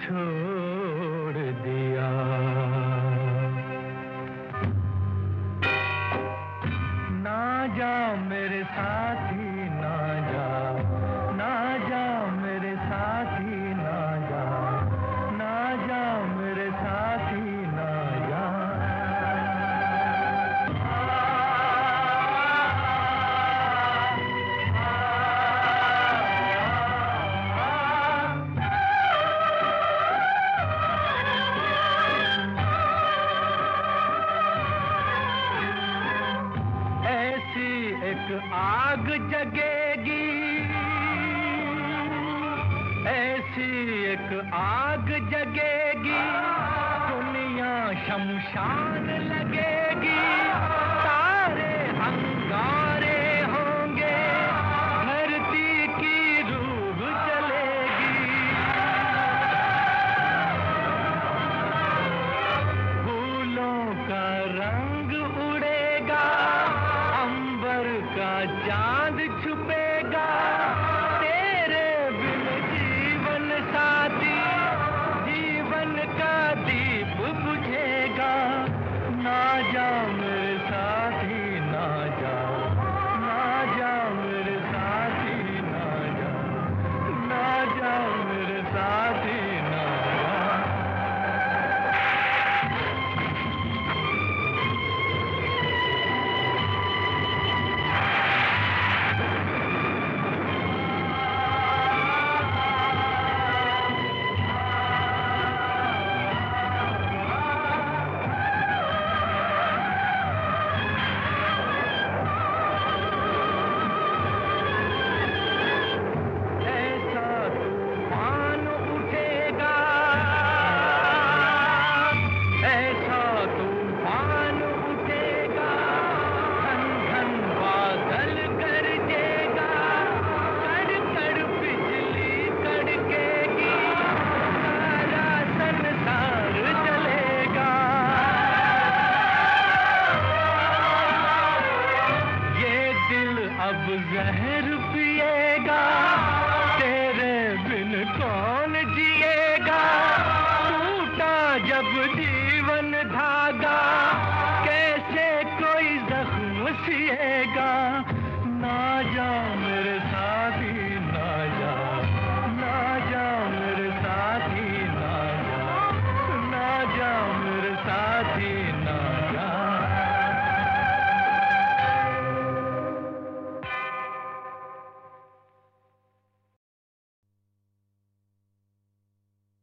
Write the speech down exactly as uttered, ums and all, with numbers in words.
छोड़ दिया। ना जा मेरे साथी ना जा, ना जा मेरे साथी ना जा, ना जा मेरे साथी ना जा। ऐसी एक आग जगेगी, ऐसी एक आग जगेगी, दुनिया शमशान लगेगी, सारे अंगारे होंगे, धरती की रूह जलेगी। फूलों का रंग उड़ेगा, अंबर का चांद छुपेगा, तेरे बिन जीवन साथी, जीवन का दीप बुझेगा। ना जा मेरे साथी ना जा, ना जा मेरे साथी ना जा, ना जा मेरे साथी ना जा। अब जहर पिएगा, तेरे बिन कौन जिएगा।